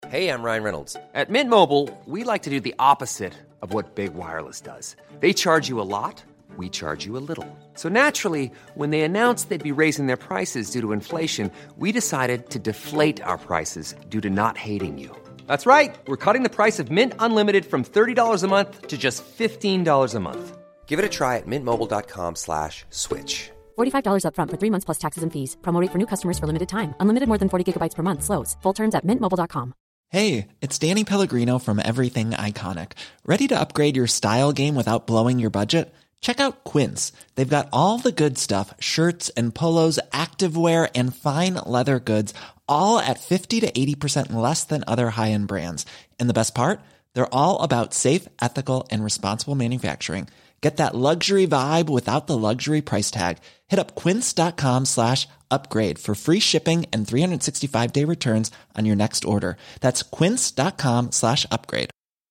Hey, I'm Ryan Reynolds. At Mint Mobile, we like to do the opposite of what Big Wireless does. They charge you a lot, we charge you a little. So naturally, when they announced they'd be raising their prices due to inflation, we decided to deflate our prices due to not hating you. That's right. We're cutting the price of Mint Unlimited from $30 a month to just $15 a month. Give it a try at mintmobile.com/switch. $45 up front for 3 months plus taxes and fees. Promo rate for new customers for limited time. Unlimited more than 40 gigabytes per month. Slows full terms at mintmobile.com. Hey, it's Danny Pellegrino from Everything Iconic. Ready to upgrade your style game without blowing your budget? Check out Quince. They've got all the good stuff, shirts and polos, activewear, and fine leather goods, all at 50 to 80% less than other high-end brands. And the best part? They're all about safe, ethical, and responsible manufacturing. Get that luxury vibe without the luxury price tag. Hit up quince.com/upgrade for free shipping and 365-day returns on your next order. That's quince.com/upgrade.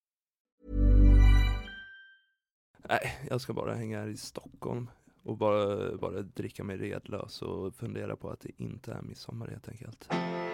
Nej, jag ska bara hänga här i Stockholm och bara dricka mig redlös och fundera på att det inte är midsommar helt enkelt.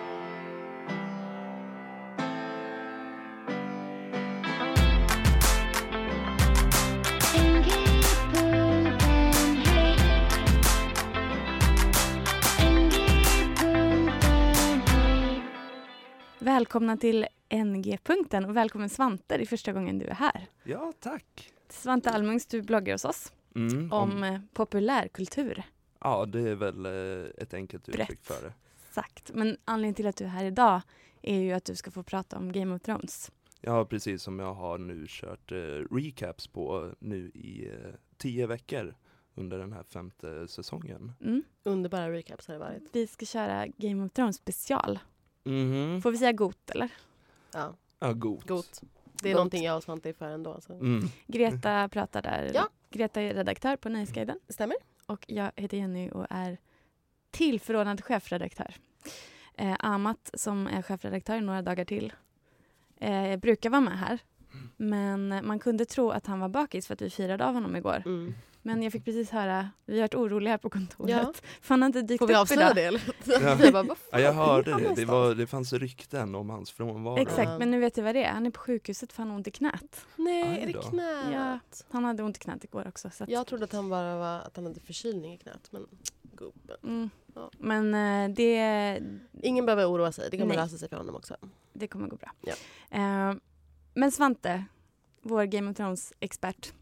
Välkomna till NG-punkten och välkommen Svante, det är första gången du är här. Ja, tack. Svante Almungs, du bloggar hos oss om populärkultur. Ja, det är väl ett enkelt uttryck för det. Exakt, men anledningen till att du är här idag är ju att du ska få prata om Game of Thrones. Ja, precis som jag har nu kört recaps på nu i 10 veckor under den här 5:e säsongen. Underbara recaps har det varit. Vi ska köra Game of Thrones special. Mm-hmm. Får vi säga got, eller? Ja, got. Det är någonting jag och Svante är för ändå. Så. Greta pratar där. Ja. Greta är redaktör på Nöjesguiden. Stämmer. Och jag heter Jenny och är tillförordnad chefredaktör. Amat, som är chefredaktör några dagar till, brukar vara med här. Men man kunde tro att han var bakis för att vi firade av honom igår. Men jag fick precis höra, vi har varit oroliga här på kontoret. Ja. För han har inte dykt Får vi upp avslöja idag. det? Jag hörde det. Det fanns rykten om hans frånvaro. Exakt, men nu vet jag vad det är. Han är på sjukhuset för han har ont i knät. Nej, är det knät? Ja, han hade ont i knät igår också. Så att... Jag trodde att han bara att han hade förkylning i knät. Men gubben. Ja. Men det... Ingen behöver oroa sig. Det kommer lösa sig för honom också. Det kommer gå bra. Ja. Men Svante, vår Game of Thrones-expert.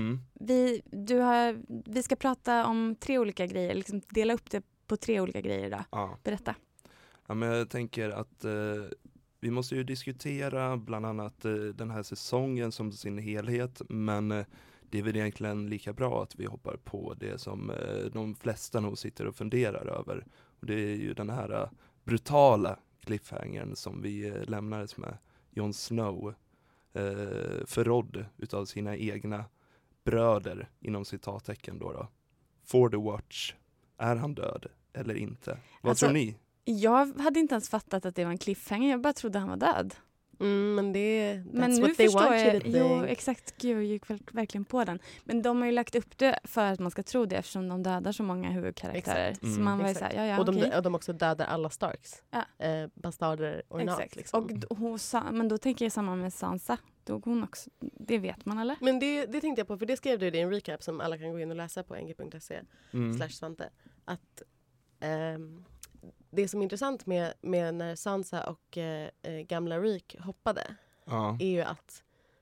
Vi ska prata om 3 olika grejer. Liksom dela upp det på 3 olika grejer idag. Ja. Berätta. Ja, men jag tänker att vi måste ju diskutera bland annat den här säsongen som sin helhet. Men det är väl egentligen lika bra att vi hoppar på det som de flesta nog sitter och funderar över. Och det är ju den här brutala cliffhangern som vi lämnades med. Jon Snow förrådd utav sina egna bröder inom citattecken då. For the watch. Är han död eller inte? Vad tror ni? Jag hade inte ens fattat att det var en cliffhanger. Jag bara trodde han var död. Men det men nu förstår jag. Jo, exakt. Gud, jag gick verkligen på den. Men de har ju lagt upp det för att man ska tro det eftersom de dödar så många huvudkaraktärer. Så man var ju såhär, ja, och okej. de också dödar alla Starks. Ja. Bastarder och exakt. Liksom. Och men då tänker jag samma med Sansa. Dog hon också. Det vet man, eller? Men det tänkte jag på, för det skrev du i en recap som alla kan gå in och läsa på ng.se/Svante. Att det som är intressant med när Sansa och gamla Reek hoppade är ju att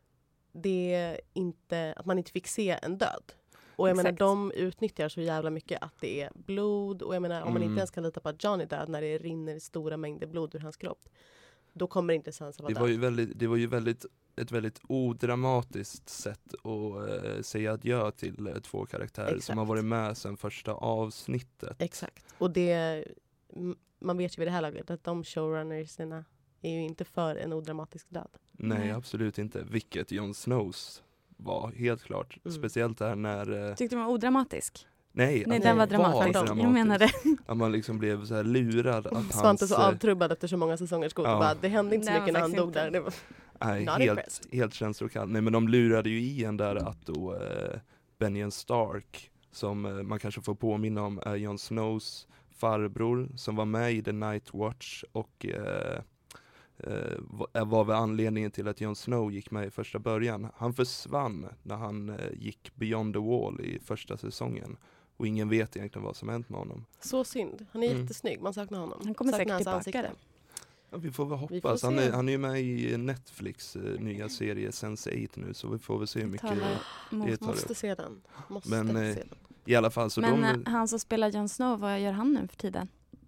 att man inte fick se en död. Och jag menar, de utnyttjar så jävla mycket att det är blod. Och jag menar, om man inte ens kan lita på att Jon är död när det rinner stora mängder blod ur hans kropp, då kommer inte Sansa vara död. Det var ju ett väldigt odramatiskt sätt att säga adjö till 2 karaktärer som har varit med sedan första avsnittet. Exakt. Och man vet ju vid det här laget att de showrunnersarna är ju inte för en odramatisk död. Nej, absolut inte. Vilket Jon Snows var, helt klart. Speciellt där när... Tyckte de var odramatisk? Nej, den var dramatisk. Jag menar det. Att man liksom blev så här lurad. Att Svante så avtrubbad efter så många säsonger skog. Ja. Det hände inte så mycket när han dog där. Det var helt känslokall. Nej, men de lurade ju i en där att då Benjen Stark, som man kanske får påminna om, är Jon Snows farbror som var med i The Night Watch och var väl anledningen till att Jon Snow gick med i första början. Han försvann när han gick Beyond the Wall i första säsongen. Och ingen vet egentligen vad som hänt med honom. Så synd. Han är jättesnygg. Man saknar honom. Han kommer saknar säkert tillbaka. Ja, vi får väl hoppas. Han är ju med i Netflix nya serie Sense8 nu. Så vi får väl se hur mycket det tar. Måste se den. Men i alla fall så men han som spelar Jon Snow, vad gör han nu för tiden?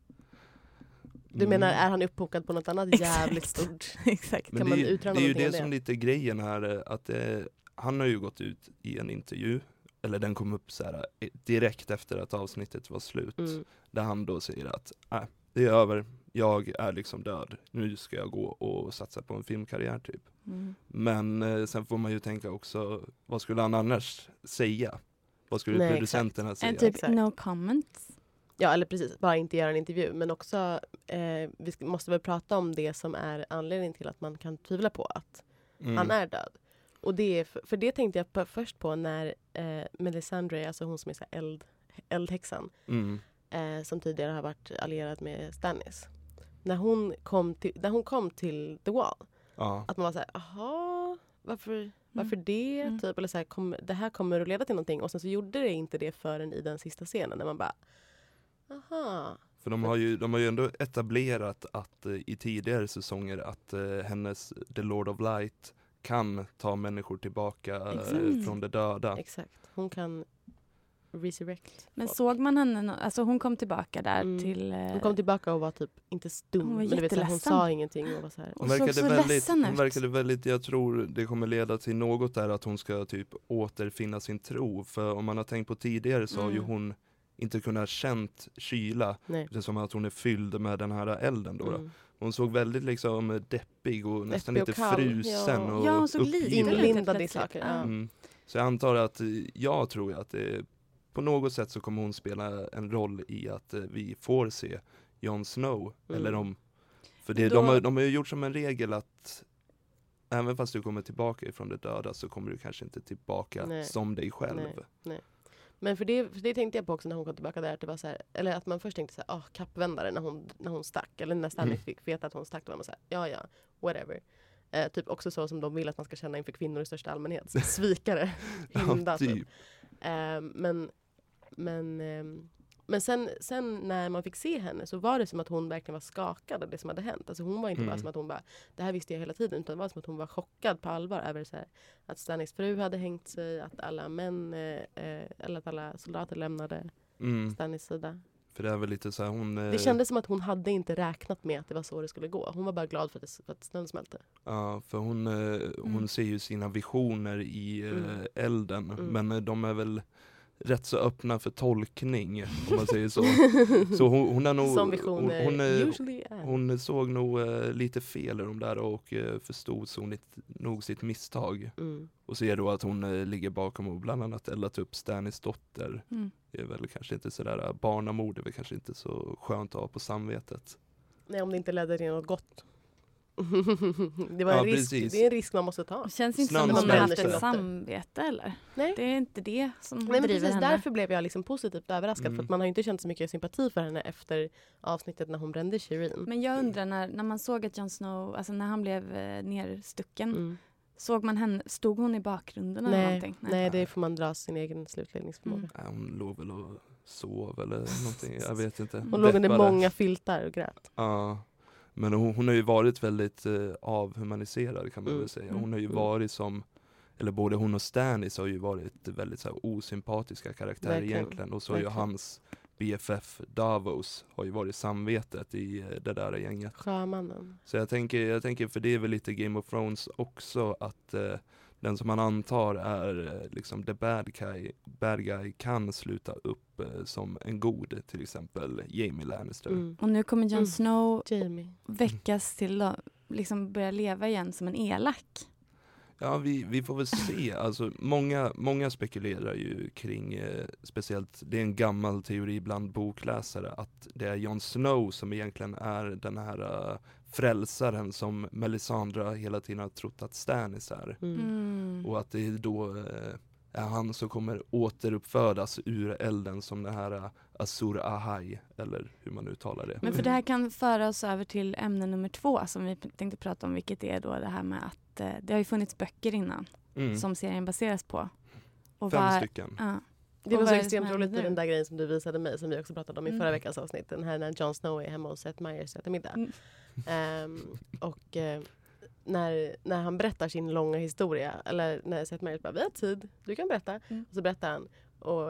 Du menar, är han uppbokad på något annat jävligt stort? Exakt. Kan man utröna det är ju någonting det om som lite grejen här. Att han har ju gått ut i en intervju. Eller den kom upp så här, direkt efter att avsnittet var slut. Där han då säger att det är över. Jag är liksom död. Nu ska jag gå och satsa på en filmkarriär typ. Men sen får man ju tänka också, vad skulle han annars säga? Vad skulle producenterna säga? Typ no comments. Ja, eller precis. Bara inte göra en intervju. Men också, vi måste väl prata om det som är anledningen till att man kan tvivla på att han är död. Och det är, för det tänkte jag först på när Melisandre, alltså hon som är så här eldhäxan, som tidigare har varit allierad med Stannis. När hon kom till The Wall, att man var så här, aha, varför det? Typ, eller så här, det här kommer att leda till någonting. Och sen så gjorde det inte det förrän i den sista scenen när man bara, aha. För de har ju ändå etablerat att i tidigare säsonger att hennes The Lord of Light kan ta människor tillbaka från det döda. Exakt. Hon kan resurrect. Men såg man henne, alltså hon kom tillbaka där till... Hon kom tillbaka och var typ inte stum. Hon var men du vet, hon sa ingenting och var så här. Hon verkade väldigt, jag tror det kommer leda till något där att hon ska typ återfinna sin tro. För om man har tänkt på tidigare så har ju hon inte kunnat känt kyla. Det är som att hon är fylld med den här elden då. Hon såg väldigt liksom deppig och nästan lite frusen och hon såg inlindad i saker. Så jag antar att jag tror att på något sätt så kommer hon spela en roll i att vi får se Jon Snow. Eller för det, de har ju gjort som en regel att även fast du kommer tillbaka ifrån det döda så kommer du kanske inte tillbaka som dig själv. Nej. Men för det tänkte jag på också när hon kom tillbaka där. Att det var så här, eller att man först tänkte så här, kappvändare när hon stack. Eller när Stanley fick veta att hon stack. Då var man så här, ja, whatever. Typ också så som de vill att man ska känna inför kvinnor i största allmänhet. Svikare. Hynda. Typ. Men sen när man fick se henne så var det som att hon verkligen var skakad av det som hade hänt. Alltså hon var inte bara som att hon bara, det här visste jag hela tiden, utan det var som att hon var chockad på allvar över så här, att Stannis fru hade hängt sig, att alla män eller att alla soldater lämnade Stannis sida. För det är väl lite så här, det kändes som att hon hade inte räknat med att det var så det skulle gå. Hon var bara glad för att snön smälte. Ja, för hon ser ju sina visioner i elden. Men de är väl rätt så öppna för tolkning, om man säger så. Så hon är nog... Som visioner hon såg nog lite fel i de där och förstod nog sitt misstag. Och ser då att hon ligger bakom och bland annat eldat upp Stannis dotter. Det är väl kanske inte sådär, barnamord, det är väl kanske inte så skönt att ha på samvetet. Nej, om det inte ledde till något gott. Det var en risk. Precis. Det är en risk man måste ta. Känns inte som att hon har haft ett samvete, eller? Nej. Det är inte det som driver henne. Därför blev jag liksom positivt överraskad. För att man har ju inte känt så mycket sympati för henne efter avsnittet när hon brände Shireen. Men jag undrar när man såg att Jon Snow, alltså när han blev nerstucken, såg man henne, stod hon i bakgrunden eller någonting? Nej, det får man dra sin egen slutledningsförmåga. Hon låg väl och sov eller någonting, jag vet inte. Hon låg under många filtar och grät. Ja. Men hon har ju varit väldigt avhumaniserad, kan man väl säga. Hon har ju varit som, eller både hon och Stannis har ju varit väldigt så här osympatiska karaktärer egentligen. Och så har ju hans BFF Davos har ju varit samvetet i det där gänget. Sjömannen. Så jag tänker, för det är väl lite Game of Thrones också, att den som man antar är liksom the bad guy kan sluta upp som en god, till exempel Jaime Lannister. Och nu kommer Jon Snow väckas till att liksom börja leva igen som en elak. Ja, vi får väl se. Alltså, många spekulerar ju kring, speciellt, det är en gammal teori bland bokläsare, att det är Jon Snow som egentligen är den här frälsaren som Melisandre hela tiden har trott att Stannis är. Och att det då är han som kommer återuppfödas ur elden som det här Azur Ahai, eller hur man uttalar det. Men för det här kan föra oss över till ämne nummer 2 som vi tänkte prata om, vilket är då det här med att det har ju funnits böcker innan som serien baseras på. Och 5 stycken. Ja. Det var så extremt roligt med den där grejen som du visade mig, som vi också pratade om i förra veckans avsnitt. Den här när Jon Snow är hemma hos Seth Meyers och äter middag. När han berättar sin långa historia, eller när Seth Meyers bara, vi har tid, du kan berätta. Och så berättar han, och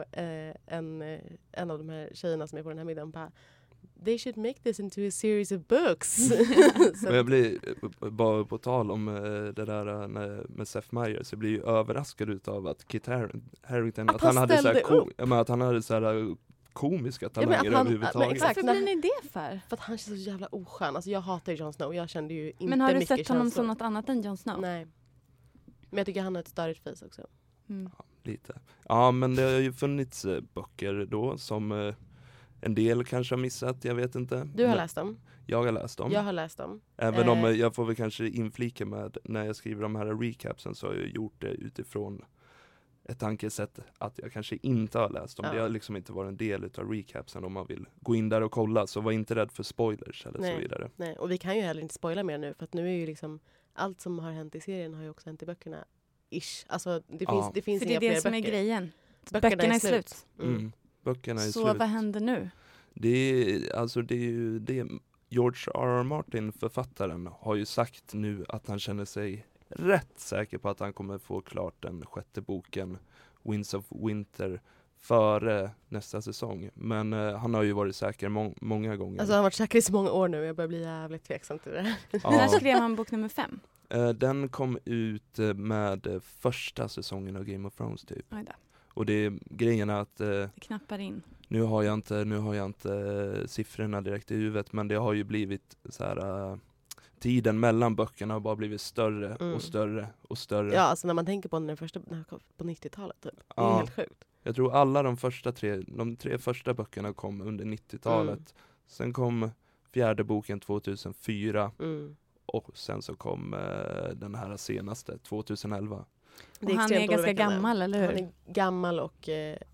en av de här tjejerna som är på den här middagen bara, they should make this into a series of books. Men jag blir bara på tal om det där med Seth Meyers, jag blir ju överraskad utav att Kit Harington att han hade att han hade så här komiska talanger överhuvudtaget. Varför blir ni det för? För att han känns så jävla oskön. Alltså jag hatar ju Jon Snow. Jag kände ju inte mycket. Men har du sett honom känslor som något annat än Jon Snow? Nej. Men jag tycker han har ett störigt face också. Ja, lite. Ja, men det har ju funnits böcker då som en del kanske har missat, jag vet inte. Du har läst dem? Jag har läst dem. Jag har läst dem. Även om jag får väl kanske inflika med, när jag skriver de här recapsen så har jag gjort det utifrån ett tankesätt att jag kanske inte har läst dem. Det har liksom inte varit en del av recapsen om man vill gå in där och kolla. Så var inte rädd för spoilers eller så vidare. Nej, och vi kan ju heller inte spoila mer nu. För att nu är ju liksom allt som har hänt i serien har ju också hänt i böckerna. Ish. Alltså det finns för det är det som är grejen. Böckerna är slut. Böckerna är så slut. Vad händer nu? Det är ju det. George R.R. Martin, författaren, har ju sagt nu att han känner sig rätt säker på att han kommer få klart den 6:e boken, Winds of Winter, före nästa säsong. Men han har ju varit säker många gånger. Alltså han har varit säker i så många år nu. Jag börjar bli jävligt tveksam till det här. När skrev han bok nummer 5? Den kom ut med första säsongen av Game of Thrones typ. Och det är grejen att det knappar in. Nu har jag inte siffrorna direkt i huvudet, men det har ju blivit så här tiden mellan böckerna har bara blivit större och större och större. Ja, alltså när man tänker på den första på 90-talet typ. Det är helt sjukt. Jag tror alla de tre första böckerna kom under 90-talet. Sen kom 4:e boken 2004 och sen så kom den här senaste 2011. Och han är ganska gammal, eller hur? Han är gammal och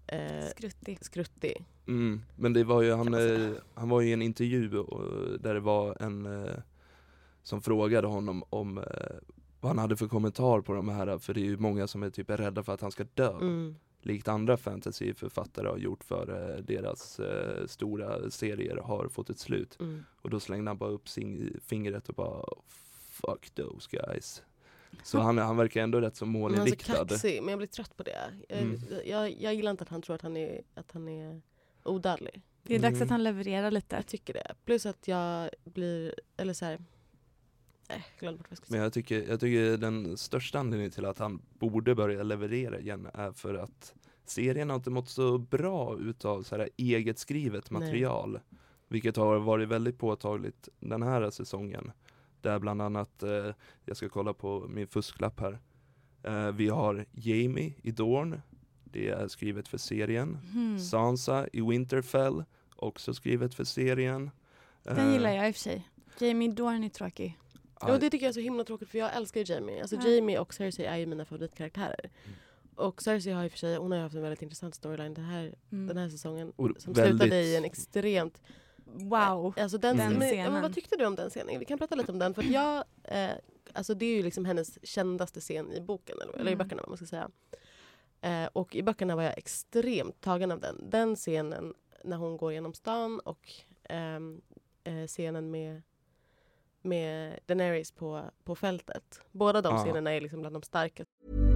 skruttig. Men det var ju han var ju i en intervju där det var en som frågade honom om vad han hade för kommentar på de här, för det är ju många som är typ rädda för att han ska dö. Likt andra fantasyförfattare har gjort för deras stora serier har fått ett slut. Och då slängde han bara upp fingret och bara fuck those guys. Så han verkar ändå rätt så målinriktad. Han är så kaxig, men jag blir trött på det. Jag gillar inte att han tror att han är odödlig. Det är dags att han levererar lite. Jag tycker det. Plus att jag blir, eller så här, glöm bort vad jag ska säga. Men jag tycker den största anledningen till att han borde börja leverera igen är för att serien har inte mått så bra utav så här eget skrivet material. Nej. Vilket har varit väldigt påtagligt den här säsongen. Där bland annat, jag ska kolla på min fusklapp här. Vi har Jaime i Dorne. Det är skrivet för serien. Sansa i Winterfell. Också skrivet för serien. Den gillar jag i och för sig. Jaime i Dorne är tråkig. Ja, det tycker jag är så himla tråkigt för jag älskar ju Jaime. Alltså Jaime och Cersei är ju mina favoritkaraktärer. Och Cersei har i och för sig, hon har haft en väldigt intressant storyline den här säsongen. Som slutade i en extremt... Wow, alltså den scenen. Men vad tyckte du om den scenen? Vi kan prata lite om den. För att jag, alltså det är ju liksom hennes kändaste scen i boken. Eller i böckerna, vad man ska säga. Och i böckerna var jag extremt tagen av den. Den scenen när hon går genom stan och scenen med Daenerys på fältet. Båda de scenerna är liksom bland de starkaste.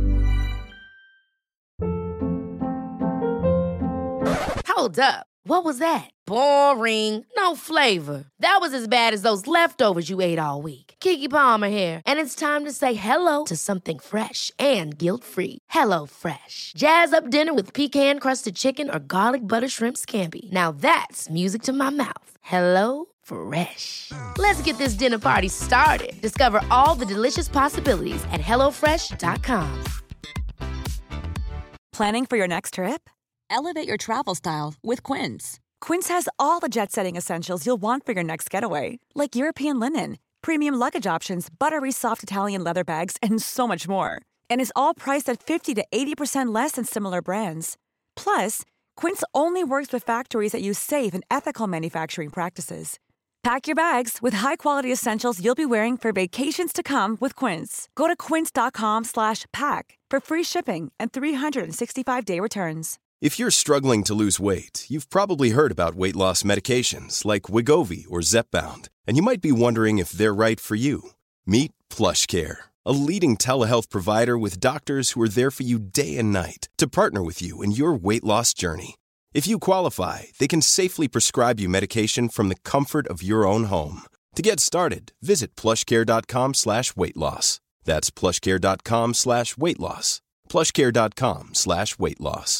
Hold up. What was that? Boring. No flavor. That was as bad as those leftovers you ate all week. Keke Palmer here, and it's time to say hello to something fresh and guilt-free. Hello Fresh. Jazz up dinner with pecan-crusted chicken or garlic butter shrimp scampi. Now that's music to my mouth. Hello Fresh. Let's get this dinner party started. Discover all the delicious possibilities at hellofresh.com. Planning for your next trip? Elevate your travel style with Quince. Quince has all the jet-setting essentials you'll want for your next getaway, like European linen, premium luggage options, buttery soft Italian leather bags, and so much more. And is all priced at 50 to 80% less than similar brands. Plus, Quince only works with factories that use safe and ethical manufacturing practices. Pack your bags with high-quality essentials you'll be wearing for vacations to come with Quince. Go to quince.com/pack for free shipping and 365-day returns. If you're struggling to lose weight, you've probably heard about weight loss medications like Wegovy or Zepbound, and you might be wondering if they're right for you. Meet PlushCare, a leading telehealth provider with doctors who are there for you day and night to partner with you in your weight loss journey. If you qualify, they can safely prescribe you medication from the comfort of your own home. To get started, visit plushcare.com/weightloss. That's plushcare.com/weightloss. plushcare.com/weightloss.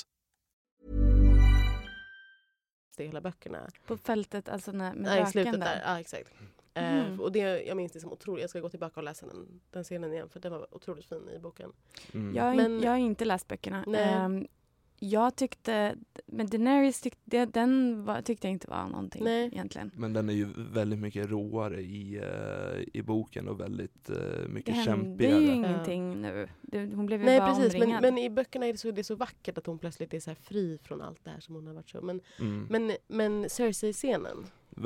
Det hela böckerna. På fältet, alltså med Nej, i röken slutet där. där. Ja, exakt. Och det, jag minns det som otroligt. Jag ska gå tillbaka och läsa den scenen igen, för den var otroligt fin i boken. Jag har inte läst böckerna. Jag tyckte, men Daenerys tyckte jag inte var någonting egentligen. Men den är ju väldigt mycket råare i boken och väldigt mycket kämpigare. Det hände ju ingenting nu. Hon blev ju bara precis, omringad. men i böckerna är det så vackert att hon plötsligt är så här fri från allt det här som hon har varit så. Men Cersei-scenen.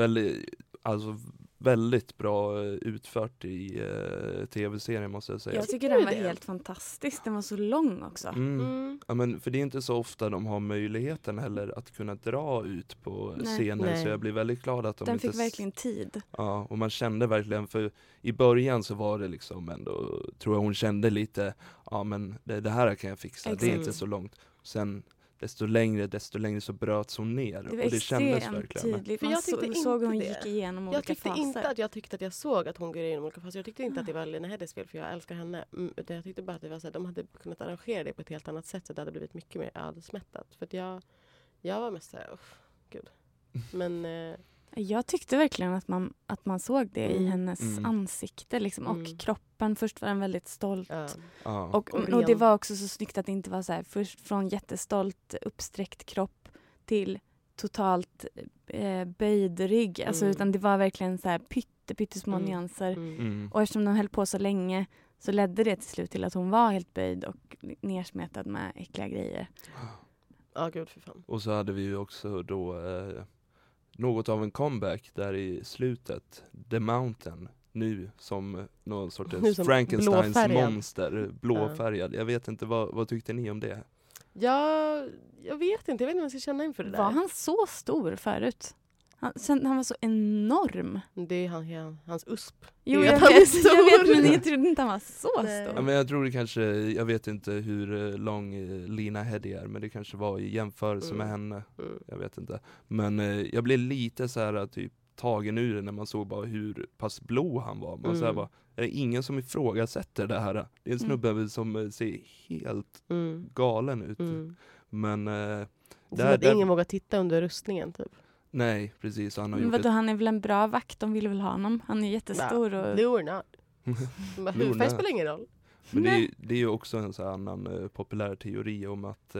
Väldigt bra utfört i tv-serien, måste jag säga. Jag tycker den var helt fantastisk. Den var så lång också. Ja, men för det är inte så ofta de har möjligheten heller att kunna dra ut på scener. Så jag blir väldigt glad att den fick verkligen tid. Ja, och man kände verkligen, för i början så var det liksom ändå, tror jag hon kände lite, ja men det här kan jag fixa. Exakt. Det är inte så långt. Sen desto längre så bröts hon ner. Det var och det kändes verkligen. Tydligt. För jag såg hon gick igenom olika faser. Jag tyckte att jag såg att hon går igenom olika faser. Jag tyckte inte att det var Lena Headey's fel, för jag älskar henne. Utan jag tyckte bara att det var så här, de hade kunnat arrangera det på ett helt annat sätt, så det hade blivit mycket mer ödesmättat. För att jag var mest såhär, gud. Men jag tyckte verkligen att man såg det i hennes ansikte liksom, och kroppen. Först var den väldigt stolt. Och det var också så snyggt att det inte var så här, först från jättestolt uppsträckt kropp till totalt böjd rygg. Alltså, utan det var verkligen så här pyttesmå nyanser. Och eftersom de höll på så länge så ledde det till slut till att hon var helt böjd och nersmetad med äckliga grejer. Ja, gud för fan. Och så hade vi ju också då något av en comeback där i slutet. The Mountain. Nu som någon sorts Frankensteins monster. Blåfärgad. Jag vet inte, vad tyckte ni om det? Ja, jag vet inte om jag ska känna inför det där. Var han så stor förut? Han var så enorm. Det är hans USP. Jo, jag vet, men jag trodde inte han var så stor. Ja, men jag tror det kanske, jag vet inte hur lång Lena Headey är, men det kanske var i jämförelse med henne. Jag vet inte. Men jag blev lite så här typ tagen ur det när man såg bara hur pass blå han var. Man så här bara, är det ingen som ifrågasätter det här? Det är en snubbe som ser helt galen ut. Men där ingen vågar titta under rustningen typ. Nej, precis. Han är väl en bra vakt, de vill väl ha honom. Han är jättestor. Och... Lorna. Hudfärg spelar ingen roll. Men det är ju också en sån annan populär teori om att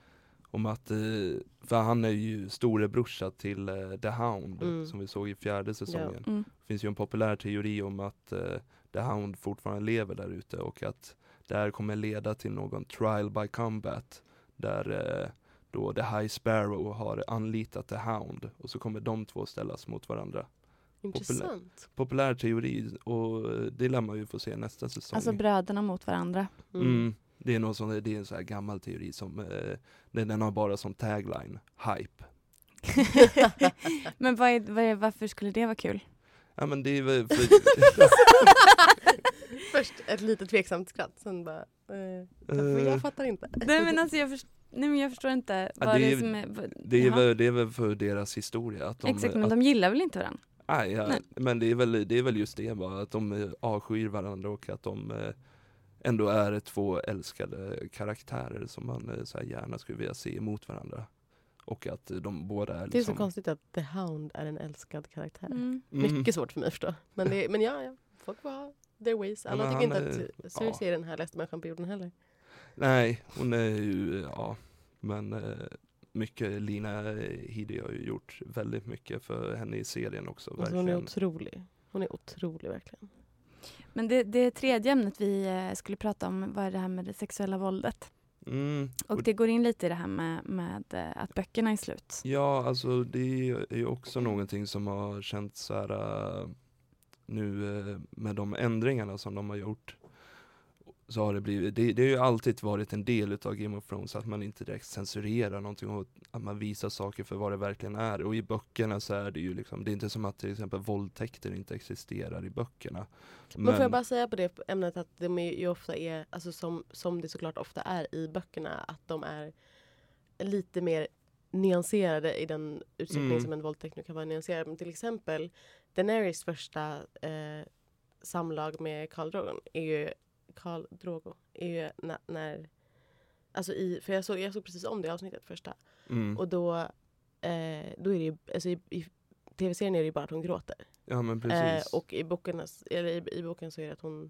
för han är ju storebrorsa till The Hound som vi såg i 4:e säsongen. Det finns ju en populär teori om att The Hound fortfarande lever där ute och att det här kommer leda till någon trial by combat där då The High Sparrow har anlitat The Hound och så kommer de två ställas mot varandra. Intressant. Populär teori, och det lär man ju få se nästa säsong. Alltså bröderna mot varandra. Det är något sånt, det är en så här gammal teori som den har bara som tagline hype. Men varför skulle det vara kul? Ja, men det är väl först ett lite tveksamt skratt, sen bara jag fattar inte. Nej, men alltså jag förstår inte vad det är som är... Det är väl för deras historia att exakt, men de gillar väl inte varandra? Nej. Men det är väl just det bara, att de avskyr varandra och att de ändå är två älskade karaktärer som man så här gärna skulle vilja se emot varandra. Och att de båda är liksom... Det är så konstigt att The Hound är en älskad karaktär. Mycket svårt för mig att förstå. Men ja, folk har their ways. Alla tycker inte att Cersei är den här lästa människan på jorden heller. Nej, hon är ju, men mycket Lena Headey har ju gjort väldigt mycket för henne i serien också. Alltså, hon är otrolig. Hon är otrolig verkligen. Men det tredje ämnet vi skulle prata om var det här med det sexuella våldet. Och det går in lite i det här med att böckerna är slut. Ja, alltså det är ju också någonting som har känts så här nu med de ändringarna som de har gjort. Så har det blivit, det har ju alltid varit en del utav Game of Thrones att man inte direkt censurerar någonting och att man visar saker för vad det verkligen är. Och i böckerna så är det ju liksom, det är inte som att till exempel våldtäkter inte existerar i böckerna. Men får jag bara säga på det ämnet att de ju ofta är, alltså som det såklart ofta är i böckerna, att de är lite mer nyanserade i den utsträckning som en våldtäkt nu kan vara nyanserad. Men till exempel Daenerys första samlag med Khal Drogo är ju när alltså för jag såg precis om det avsnittet första. Och då är det ju, alltså i tv-serien är det ju bara att hon gråter. Ja, men precis. Och i boken så är det att hon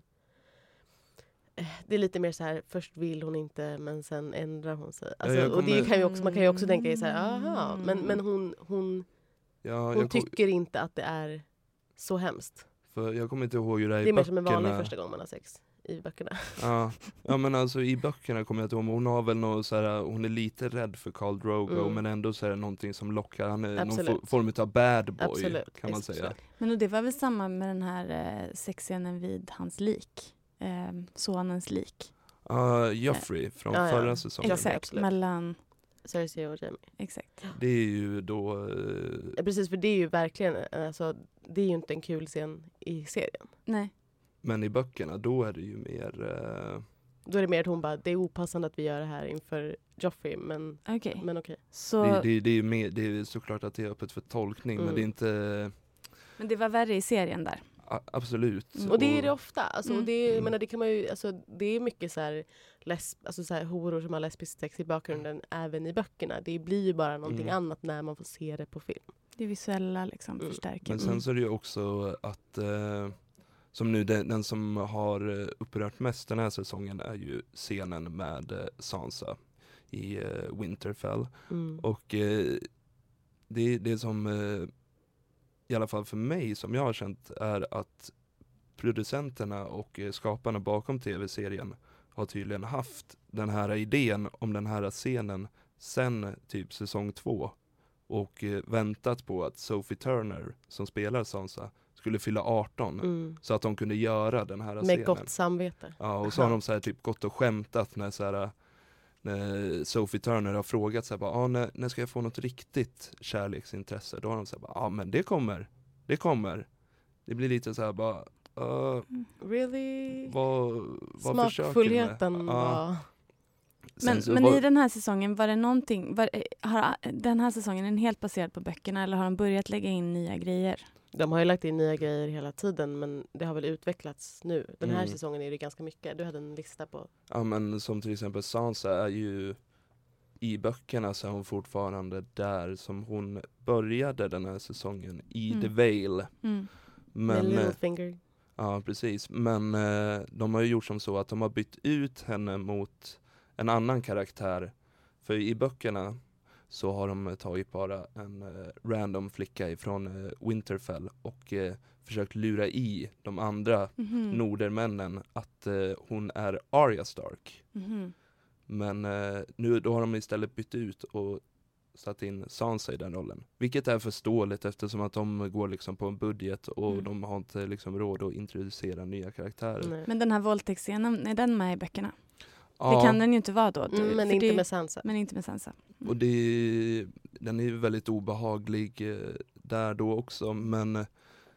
det är lite mer så här, först vill hon inte men sen ändrar hon sig. Alltså, och det kan ju också, man kan ju också tänka så här, aha, men hon tycker inte att det är så hemskt. För jag kommer inte ihåg hur det är i böckerna. Det är mer som en vanlig första gång man har sex i böckerna. Ja, men alltså i böckerna kommer jag inte ihåg. Hon har väl något så här, hon är lite rädd för Khal Drogo men ändå så är det någonting som lockar. Han är någon form av bad boy kan man säga. Men det var väl samma med den här sexscenen vid hans lik. Sonens lik. Joffrey från förra säsongen. Exakt, mellan Cersei och Jaime. Exakt. Det är ju då... precis, för det är ju verkligen, alltså, det är ju inte en kul scen i serien. Nej. Men i böckerna, då är det ju mer... Då är det mer att hon bara, det är opassande att vi gör det här inför Joffrey, men okej. Så... Det är såklart att det är öppet för tolkning, men det är inte... Men det var värre i serien där. Absolut. Och det är det ofta. Alltså, det kan man ju, alltså, det är mycket så här, alltså, så här horor som har lesbisk sex i bakgrunden även i böckerna. Det blir ju bara någonting annat när man får se det på film. Det visuella liksom förstärker. Men sen så är det ju också att som nu den som har upprört mest den här säsongen är ju scenen med Sansa i Winterfell. Och det som i alla fall för mig som jag har känt är att producenterna och skaparna bakom tv-serien har tydligen haft den här idén om den här scenen sen typ säsong 2 och väntat på att Sophie Turner som spelar Sansa skulle fylla 18 så att de kunde göra den här scenen. Med gott samvete. Ja, och så har de så här typ gått och skämtat när så här, när Sophie Turner har frågat så här, när ska jag få något riktigt kärleksintresse? Då har de så här, men det kommer. Det blir lite så här bara really? Vad smakfullheten var... Men i den här säsongen var det någonting, har den här säsongen är helt baserad på böckerna eller har de börjat lägga in nya grejer? De har ju lagt in nya grejer hela tiden, men det har väl utvecklats nu. Den här säsongen är det ganska mycket. Du hade en lista på... Ja, men som till exempel Sansa är ju i böckerna så är hon fortfarande där som hon började den här säsongen i The Vale. Men, med Littlefinger. Ja, precis. Men de har ju gjort som så att de har bytt ut henne mot en annan karaktär. För i böckerna så har de tagit bara en random flicka ifrån Winterfell och försökt lura i de andra nordermännen att hon är Arya Stark. Men nu då har de istället bytt ut och satt in Sansa i den rollen. Vilket är förståeligt eftersom att de går liksom på en budget och de har inte liksom råd att introducera nya karaktärer. Nej. Men den här våldtäktsscenen, är den med i böckerna? Ja. Det kan den ju inte vara då. Men inte med Sansa. Men inte med Sansa. Och den är ju väldigt obehaglig där då också. Men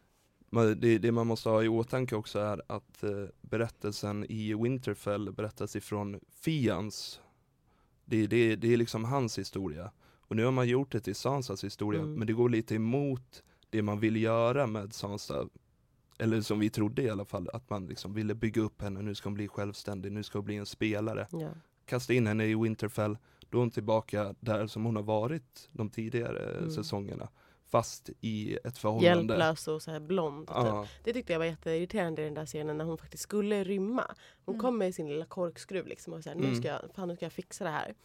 det man måste ha i åtanke också är att berättelsen i Winterfell berättas ifrån Fians. Det är liksom hans historia. Och nu har man gjort det till Sansas historia. Men det går lite emot det man vill göra med Sansa. Eller som vi trodde i alla fall. Att man liksom ville bygga upp henne. Nu ska hon bli självständig. Nu ska hon bli en spelare. Ja. Kasta in henne i Winterfell. Då är hon tillbaka där som hon har varit de tidigare säsongerna. Fast i ett förhållande. Hjälplös och så här blond. Ja. Typ. Det tyckte jag var jätteirriterande i den där scenen när hon faktiskt skulle rymma. Hon kom med sin lilla korkskruv liksom och så här, nu ska jag fixa det här.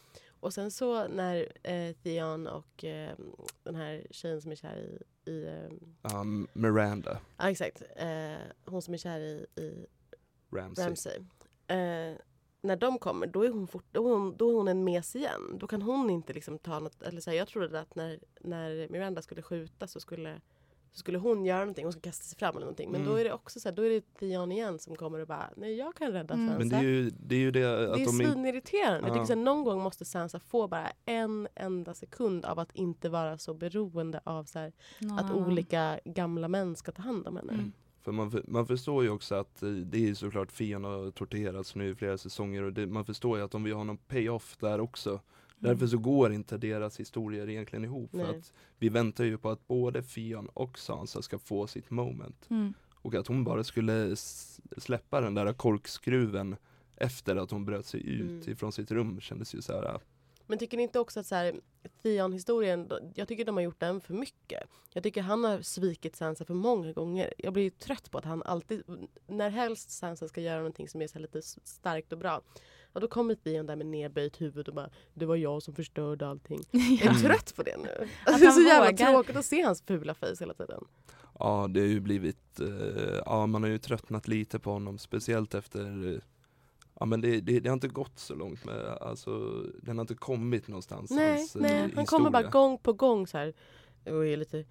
Och sen så när Theon och den här tjejen som är kär i Miranda. Ja, exakt. Hon som är kär i Ramsay. När de kommer, då är hon en mes igen. Då kan hon inte liksom ta något, eller så här, jag trodde att när Miranda skulle skjuta så skulle hon göra någonting, hon ska kasta sig fram eller någonting. Men då är det också så här, då är det Theon igen som kommer och bara, nej, jag kan rädda Sansa. Men det är ju det att det är de svinirriterande. Jag tycker så här, någon gång måste Sansa få bara en enda sekund av att inte vara så beroende av så här, att olika gamla män ska ta hand om henne. För man förstår ju också att det är såklart Theon har torterats nu i flera säsonger och man förstår ju att de vill ha någon payoff där också. Därför så går inte deras historier egentligen ihop. För att vi väntar ju på att både Theon och Sansa ska få sitt moment. Och att hon bara skulle släppa den där korkskruven efter att hon bröt sig ut ifrån sitt rum kändes ju så här. Men tycker ni inte också att så här, Theon-historien, jag tycker de har gjort den för mycket. Jag tycker han har svikit Sansa för många gånger. Jag blir trött på att han alltid, när helst Sansa ska göra någonting som är så här lite starkt och bra, och då kommer Theon där med nedböjt huvud och bara, det var jag som förstörde allting. Jag är trött på det nu. Alltså, det är så jävla tråkigt att se hans fula face hela tiden. Ja, det har ju blivit, man har ju tröttnat lite på honom, speciellt efter... Ja, men det har inte gått så långt med, alltså den har inte kommit någonstans. Nej, han kommer bara gång på gång så här och är lite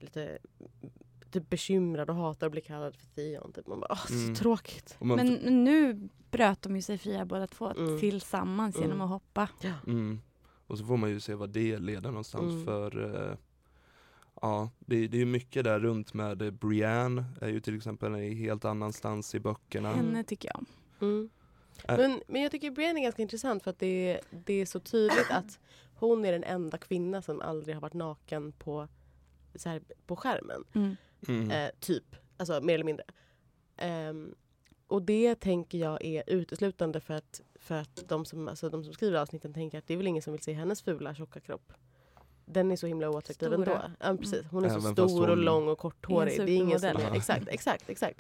bekymrad och hatar att bli kallad för Theon. Typ. Man bara, så tråkigt. Men nu bröt de ju sig fria båda två tillsammans genom att hoppa. Ja. Och så får man ju se vad det leder någonstans för... det är ju mycket där runt med Brienne är ju till exempel en helt annanstans i böckerna. Henne tycker jag om. Men jag tycker Brienne är ganska intressant för att det är så tydligt att hon är den enda kvinna som aldrig har varit naken på skärmen. Typ, alltså mer eller mindre. Och det tänker jag är uteslutande för att de som skriver avsnitten tänker att det är väl ingen som vill se hennes fula tjocka kropp. Den är så himla oattraktiv ändå. Ja, precis. Hon är så stor och lång och korthårig. Det är ingen som är, exakt.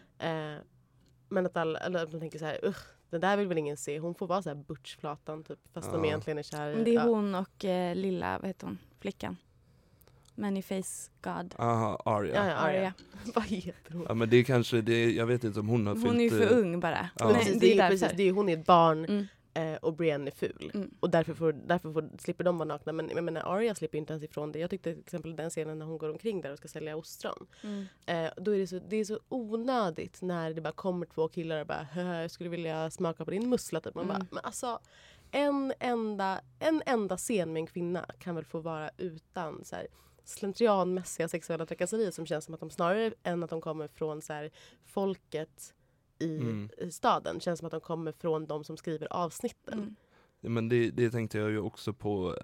Men att alla de tänker så här, den där vill väl ingen se. Hon får vara så här butchflatan typ, fast de egentligen är kär. Det är hon och lilla, vad heter hon, flickan. Manyface God. Arya. Ja, Arya. Vad heter hon? Ja, men det är kanske jag vet inte om hon har Hon är ju för ung bara. Ja. Nej, det är precis, hon är ett barn och Brienne är ful. Och därför slipper de vara nakna. Men jag menar, Arya slipper inte ens ifrån det. Jag tyckte till exempel den scenen när hon går omkring där och ska sälja ostron. Då är det så onödigt när det bara kommer två killar och bara, jag skulle vilja smaka på din mussla typ. Man bara, men alltså en enda scen med en kvinna kan väl få vara utan så här slentrianmässiga sexuella trakasserier som känns som att de snarare än att de kommer från så här folket i staden, känns som att de kommer från de som skriver avsnitten. Ja, men det tänkte jag ju också på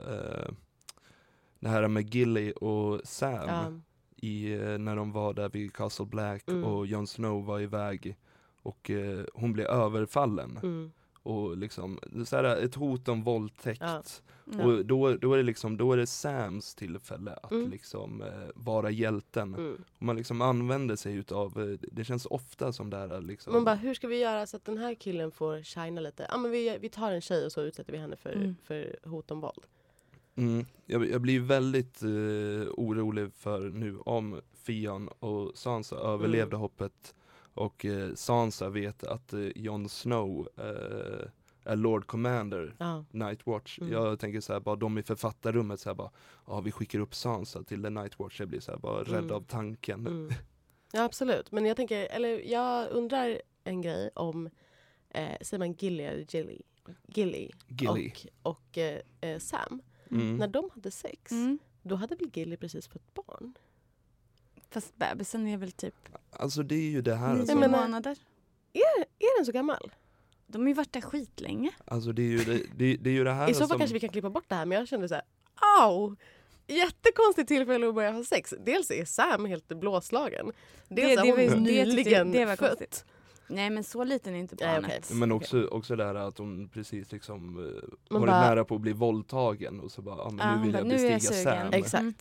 det här med Gilly och Sam när de var där vid Castle Black och Jon Snow var iväg och hon blev överfallen. Och liksom så här, ett hot om våldtäkt. Och då är det Sams tillfälle att liksom vara hjälten. Och man liksom använder sig utav, det känns ofta som det här liksom. Man bara, hur ska vi göra så att den här killen får shina lite? Ja, men vi tar en tjej och så utsätter vi henne för hot om våld. Jag blir väldigt orolig för nu om Theon och Sansa överlevde hoppet. Och Sansa vet att Jon Snow är Lord Commander Night Watch. Jag tänker så här, bara de i författarrummet så här bara, vi skickar upp Sansa till The Night Watch. Jag blir så här bara rädd av tanken. Ja, absolut. Men jag undrar en grej om säger man Gilly eller Gilly. Och Sam. När de hade sex, då hade väl Gilly precis fått barn. Fast bebisen är väl typ... Alltså det är ju det här... 9 månader. Är den så gammal? De har ju varit där skitlänge. Alltså det är ju det här i så fall kanske vi kan klippa bort det här. Men jag kände så här... Jättekonstigt tillfälle att börja ha sex. Dels är Sam helt blåslagen. Dels är hon nyligen fött. Nej, men så liten är inte barnet. Okay. Men också det här att hon precis liksom varit nära på att bli våldtagen och så bara, men nu vill jag bestiga Sam.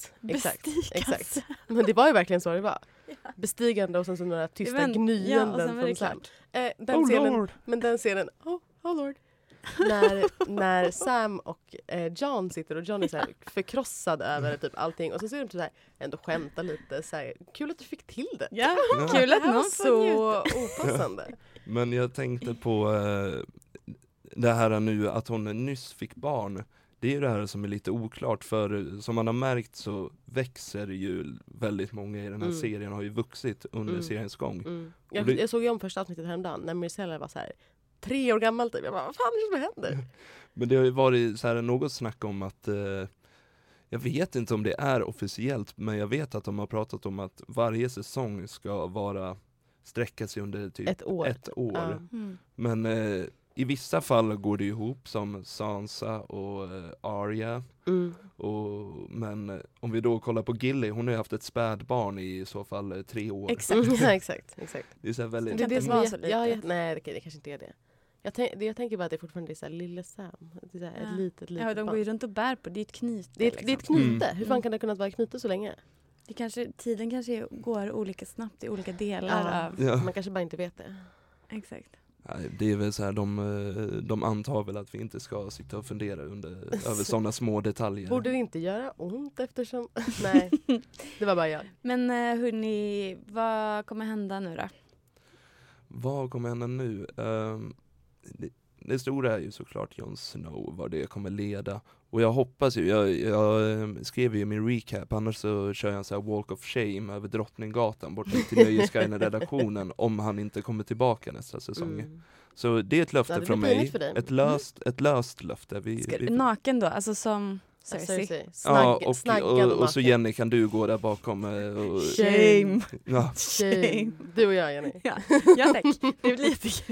Exakt. Men det var ju verkligen så det var. Bestigande och sen så några tysta gnyenden från Sam. Den scenen, Lord. när Sam och John sitter och John är så här förkrossad över typ allting och så ser de så här ändå skämta lite så här, kul att du fick till det. Ja, kul att någon så opassande. Men jag tänkte på det här nu att hon nyss fick barn. Det är ju det här som är lite oklart, för som man har märkt så växer ju väldigt många i den här serien, har ju vuxit under seriens gång. Jag såg ju om första avsnittet häromdagen när Marcella var så här 3 år gammal typ. Jag bara, vad fan är det som händer? Men det har ju varit så här något snack om att jag vet inte om det är officiellt, men jag vet att de har pratat om att varje säsong ska sträcka sig under typ ett år. Men i vissa fall går det ihop, som Sansa och Arya. Men om vi då kollar på Gilly, hon har ju haft ett spädbarn i så fall 3 år. Exakt. Det är så här väldigt... Det är det som är så lite. Nej, det kanske inte är det. Jag tänker bara att det fortfarande är så här lille Sam. Det är så här ett litet Ja, de går ju runt och bär på. Det är ett knyte. Det är ett knyte. Hur fan kan det kunna vara ett knyte så länge? Tiden kanske går olika snabbt i olika delar av... Ja. Man kanske bara inte vet det. Exakt. Nej, det är väl så här, de antar väl att vi inte ska sitta och fundera över sådana små detaljer. Borde det inte göra ont eftersom... Nej, det var bara jag. Men hörni, vad kommer hända nu då? Vad kommer hända nu? Det stora är ju såklart Jon Snow, vad det kommer leda. Och jag hoppas ju, jag skrev ju min recap, annars så kör jag en sån här walk of shame över Drottninggatan bort till Nöjesguiden-redaktionen om han inte kommer tillbaka nästa säsong. Så det är ett löfte från mig. Ett löst löfte. Naken då, alltså som Cersei. Och så Jenny, kan du gå där bakom? Shame. Ja. Shame. Du och jag, Jenny. Ja tack. Det blir lite kul.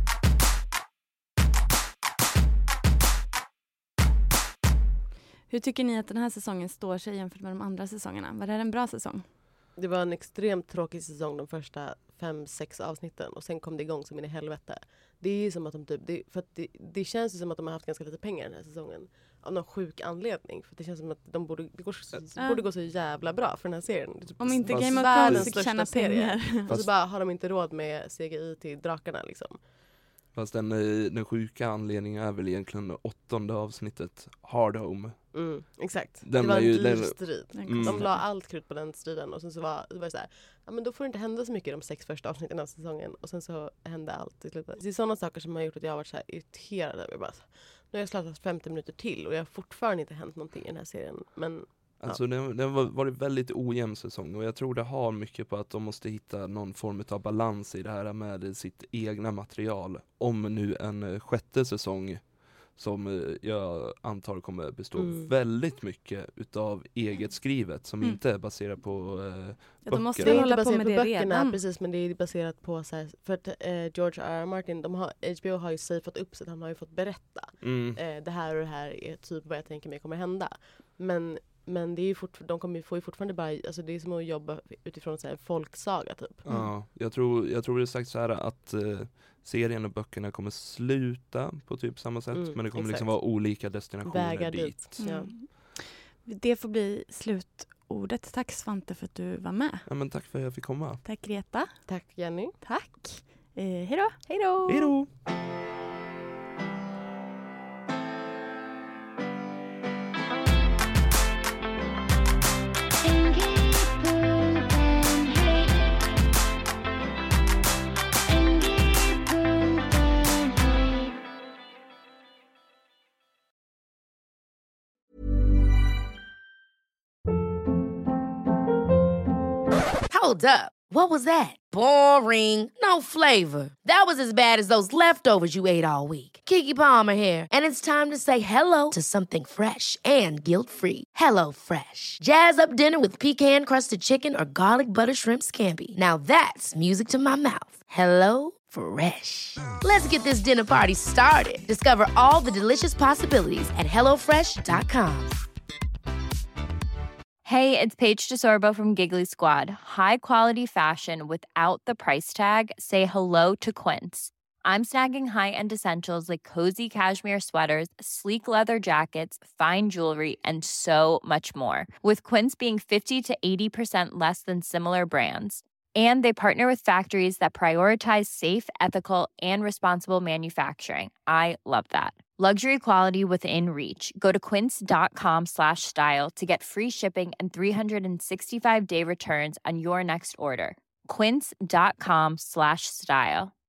Hur tycker ni att den här säsongen står sig jämfört med de andra säsongerna? Var det en bra säsong? Det var en extremt tråkig säsong de första 5-6 avsnitten. Och sen kom det igång som in i helvete. Det är som att de typ... Det känns ju som att de har haft ganska lite pengar den här säsongen. Av någon sjuk anledning. För det känns som att det borde gå så jävla bra för den här serien. Typ om inte Game of Thrones fick tjäna pengar. Och så bara har de inte råd med CGI till drakarna liksom. Fast den sjuka anledningen är väl egentligen 8:e avsnittet, Hard Home. Exakt. Det var en dyr strid. De la allt krut på den striden och sen så var det så här, ja men då får det inte hända så mycket de 6 första avsnitten av säsongen och sen så hände allt i slutet. Det är sådana saker som har gjort att jag har varit så här irriterad. Nu har jag slagit 50 minuter till och jag har fortfarande inte hänt någonting i den här serien. Men alltså den har varit väldigt ojämn säsong och jag tror det har mycket på att de måste hitta någon form av balans i det här med sitt egna material. Om nu en 6:e säsong som jag antar kommer bestå väldigt mycket utav eget skrivet som inte är baserat på böcker. De måste hålla på med det böckerna, redan. precis, men det är baserat på så här, för att George R. R. Martin, HBO har ju safeat upp så att han har ju fått berätta det här och det här är typ vad jag tänker mig kommer hända. Men det är ju de får ju fortfarande bara, alltså det är som att jobba utifrån så här folksaga typ. Ja, jag tror det är sagt så här att serien och böckerna kommer sluta på typ samma sätt, men det kommer liksom vara olika destinationer vägar dit. Ja. Det får bli slutordet. Tack Svante för att du var med. Ja, men tack för att jag fick komma. Tack Greta. Tack Jenny. Tack. Hej då. Hej då. Hej då. Hold up. What was that? Boring. No flavor. That was as bad as those leftovers you ate all week. Keke Palmer here, and it's time to say hello to something fresh and guilt-free. Hello Fresh. Jazz up dinner with pecan-crusted chicken or garlic butter shrimp scampi. Now that's music to my mouth. Hello Fresh. Let's get this dinner party started. Discover all the delicious possibilities at hellofresh.com. Hey, it's Paige DeSorbo from Giggly Squad. High quality fashion without the price tag. Say hello to Quince. I'm snagging high-end essentials like cozy cashmere sweaters, sleek leather jackets, fine jewelry, and so much more. With Quince being 50 to 80% less than similar brands. And they partner with factories that prioritize safe, ethical, and responsible manufacturing. I love that. Luxury quality within reach. Go to quince.com/style to get free shipping and 365-day returns on your next order. Quince.com/style.